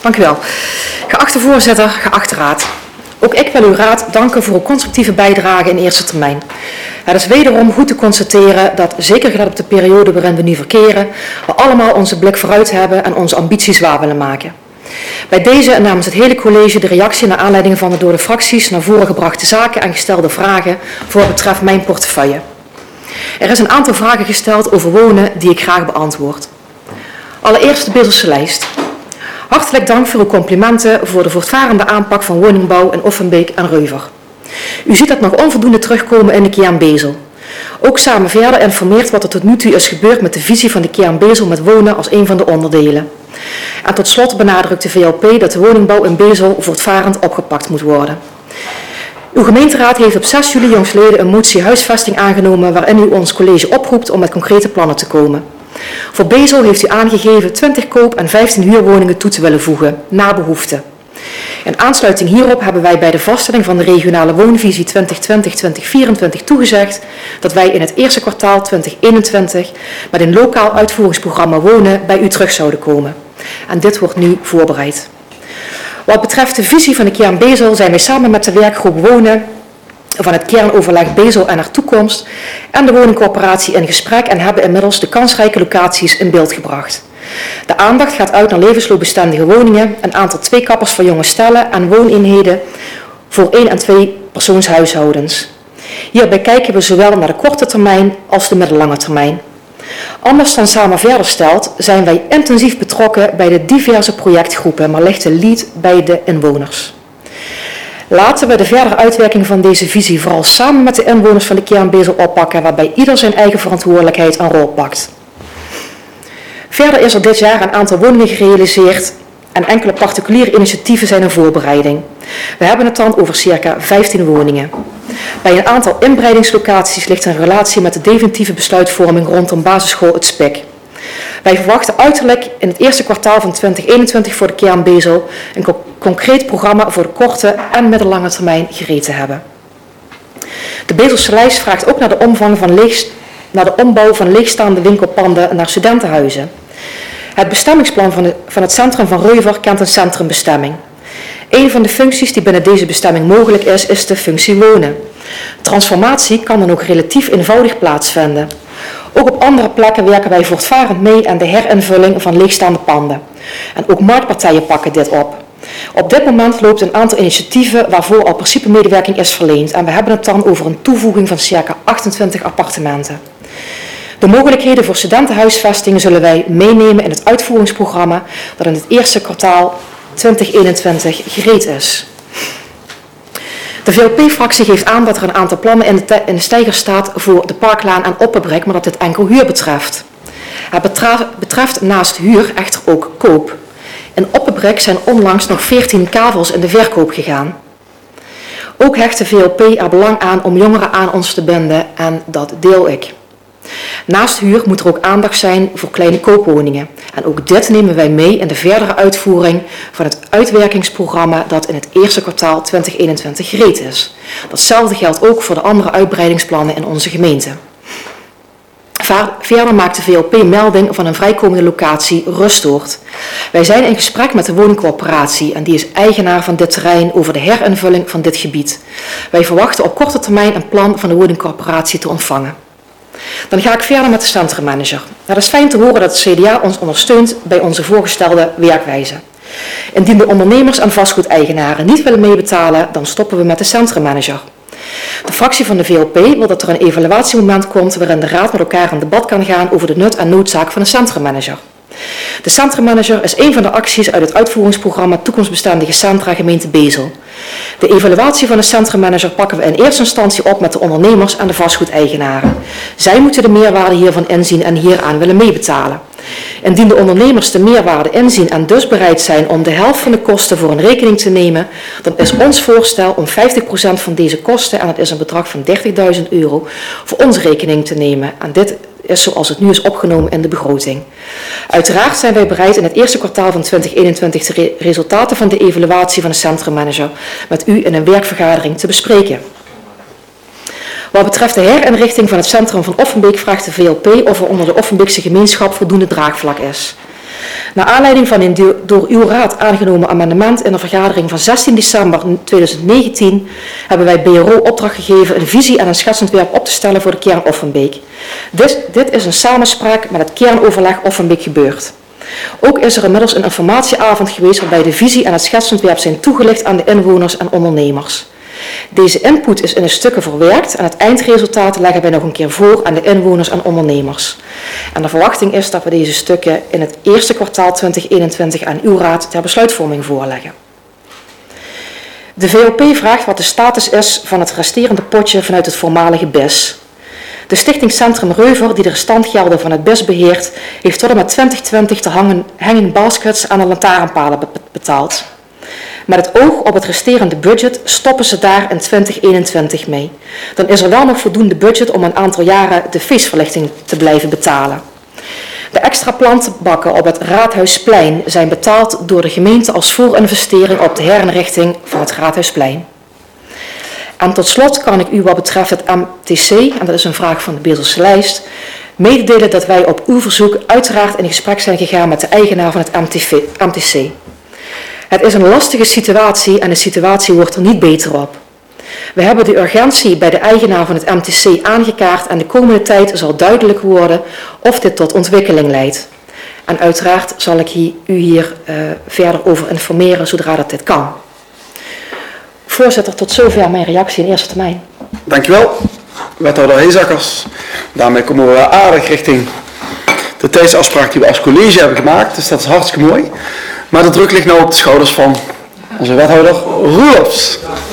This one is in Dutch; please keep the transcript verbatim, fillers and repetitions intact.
Dank u wel. Geachte voorzitter, geachte raad. Ook ik wil uw raad danken voor uw constructieve bijdrage in eerste termijn. Het is wederom goed te constateren dat, zeker gelet op de periode waarin we nu verkeren, we allemaal onze blik vooruit hebben en onze ambities waar willen maken. Bij deze en namens het hele college de reactie naar aanleiding van de door de fracties naar voren gebrachte zaken en gestelde vragen voor wat betreft mijn portefeuille. Er is een aantal vragen gesteld over wonen die ik graag beantwoord. Allereerst de Bezelse lijst. Hartelijk dank voor uw complimenten voor de voortvarende aanpak van woningbouw in Offenbeek en Reuver. U ziet dat nog onvoldoende terugkomen in de kern Bezel. Ook samen verder informeert wat er tot nu toe is gebeurd met de visie van de kern Bezel met wonen als een van de onderdelen. En tot slot benadrukt de V L P dat de woningbouw in Bezel voortvarend opgepakt moet worden. Uw gemeenteraad heeft op zes juli jongstleden een motie huisvesting aangenomen waarin u ons college oproept om met concrete plannen te komen. Voor Bezel heeft u aangegeven twintig koop- en vijftien huurwoningen toe te willen voegen, naar behoefte. In aansluiting hierop hebben wij bij de vaststelling van de regionale woonvisie twintig twintig tot twintig vierentwintig toegezegd dat wij in het eerste kwartaal twintig eenentwintig met een lokaal uitvoeringsprogramma wonen bij u terug zouden komen. En dit wordt nu voorbereid. Wat betreft de visie van de kern Bezel zijn wij samen met de werkgroep Wonen van het kernoverleg Bezel en haar toekomst en de woningcorporatie in gesprek en hebben inmiddels de kansrijke locaties in beeld gebracht. De aandacht gaat uit naar levensloopbestendige woningen, een aantal tweekappers voor jonge stellen en wooneenheden voor één en twee persoonshuishoudens. Hierbij kijken we zowel naar de korte termijn als de middellange termijn. Anders dan Samen Verder stelt, zijn wij intensief betrokken bij de diverse projectgroepen, maar ligt de lead bij de inwoners. Laten we de verdere uitwerking van deze visie vooral samen met de inwoners van de kern Bezel oppakken, waarbij ieder zijn eigen verantwoordelijkheid een rol pakt. Verder is er dit jaar een aantal woningen gerealiseerd en enkele particuliere initiatieven zijn in voorbereiding. We hebben het dan over circa vijftien woningen. Bij een aantal inbreidingslocaties ligt een relatie met de definitieve besluitvorming rondom basisschool Het Spik. Wij verwachten uiterlijk in het eerste kwartaal van twintig eenentwintig voor de kern Bezel een co concreet programma voor de korte en middellange termijn gereed te hebben. De Bezelse lijst vraagt ook naar de, omvang van leeg, naar de ombouw van leegstaande winkelpanden naar studentenhuizen. Het bestemmingsplan van, de, van het centrum van Reuver kent een centrumbestemming. Een van de functies die binnen deze bestemming mogelijk is, is de functie wonen. Transformatie kan dan ook relatief eenvoudig plaatsvinden. Ook op andere plekken werken wij voortvarend mee aan de herinvulling van leegstaande panden. En ook marktpartijen pakken dit op. Op dit moment loopt een aantal initiatieven waarvoor al principemedewerking is verleend. En we hebben het dan over een toevoeging van circa achtentwintig appartementen. De mogelijkheden voor studentenhuisvesting zullen wij meenemen in het uitvoeringsprogramma dat in het eerste kwartaal twintig eenentwintig gereed is. De V L P-fractie geeft aan dat er een aantal plannen in de, in de steiger staat voor de Parklaan en Opperbrek, maar dat dit enkel huur betreft. Het betreft, betreft naast huur echter ook koop. In Opperbrek zijn onlangs nog veertien kavels in de verkoop gegaan. Ook hecht de V L P er belang aan om jongeren aan ons te binden en dat deel ik. Naast huur moet er ook aandacht zijn voor kleine koopwoningen. En ook dit nemen wij mee in de verdere uitvoering van het uitwerkingsprogramma dat in het eerste kwartaal twintig eenentwintig gereed is. Datzelfde geldt ook voor de andere uitbreidingsplannen in onze gemeente. Verder maakt de V L P melding van een vrijkomende locatie Rustoord. Wij zijn in gesprek met de woningcorporatie en die is eigenaar van dit terrein over de herinvulling van dit gebied. Wij verwachten op korte termijn een plan van de woningcorporatie te ontvangen. Dan ga ik verder met de centrummanager. Het is fijn te horen dat het C D A ons ondersteunt bij onze voorgestelde werkwijze. Indien de ondernemers en vastgoedeigenaren niet willen meebetalen, dan stoppen we met de centrummanager. De fractie van de V L P wil dat er een evaluatiemoment komt waarin de raad met elkaar in debat kan gaan over de nut en noodzaak van een centrummanager. De centrummanager is een van de acties uit het uitvoeringsprogramma Toekomstbestendige Centra gemeente Bezel. De evaluatie van de centrummanager pakken we in eerste instantie op met de ondernemers en de vastgoedeigenaren. Zij moeten de meerwaarde hiervan inzien en hieraan willen meebetalen. Indien de ondernemers de meerwaarde inzien en dus bereid zijn om de helft van de kosten voor een rekening te nemen, dan is ons voorstel om vijftig procent van deze kosten, en dat is een bedrag van dertigduizend euro, voor onze rekening te nemen. En dit is zoals het nu is opgenomen in de begroting. Uiteraard zijn wij bereid in het eerste kwartaal van twintig eenentwintig de re resultaten van de evaluatie van de centrummanager met u in een werkvergadering te bespreken. Wat betreft de herinrichting van het centrum van Offenbeek vraagt de V L P of er onder de Offenbeekse gemeenschap voldoende draagvlak is. Naar aanleiding van een door uw raad aangenomen amendement in de vergadering van zestien december tweeduizend negentien hebben wij B R O opdracht gegeven een visie en een schetsontwerp op te stellen voor de kern Offenbeek. Dit, dit is een samenspraak met het kernoverleg Offenbeek gebeurd. Ook is er inmiddels een informatieavond geweest waarbij de visie en het schetsontwerp zijn toegelicht aan de inwoners en ondernemers. Deze input is in de stukken verwerkt en het eindresultaat leggen wij nog een keer voor aan de inwoners en ondernemers. En de verwachting is dat we deze stukken in het eerste kwartaal twintig eenentwintig aan uw raad ter besluitvorming voorleggen. De V O P vraagt wat de status is van het resterende potje vanuit het voormalige B I S. De Stichting Centrum Reuver, die de restantgelden van het B I S beheert, heeft tot en met twintig twintig de hangen, hanging baskets aan de lantaarnpalen betaald. Met het oog op het resterende budget stoppen ze daar in twintig eenentwintig mee. Dan is er wel nog voldoende budget om een aantal jaren de feestverlichting te blijven betalen. De extra plantenbakken op het Raadhuisplein zijn betaald door de gemeente als voorinvestering op de herinrichting van het Raadhuisplein. En tot slot kan ik u wat betreft het M T C, en dat is een vraag van de Beeldelse lijst, mededelen dat wij op uw verzoek uiteraard in gesprek zijn gegaan met de eigenaar van het M T C. Het is een lastige situatie en de situatie wordt er niet beter op. We hebben de urgentie bij de eigenaar van het M T C aangekaart en de komende tijd zal duidelijk worden of dit tot ontwikkeling leidt. En uiteraard zal ik u hier uh, verder over informeren zodra dat dit kan. Voorzitter, tot zover mijn reactie in eerste termijn. Dankjewel, wethouder Heezakkers. Daarmee komen we aardig richting de tijdsafspraak die we als college hebben gemaakt. Dus dat is hartstikke mooi. Maar de druk ligt nu op de schouders van onze wethouder Roelofs.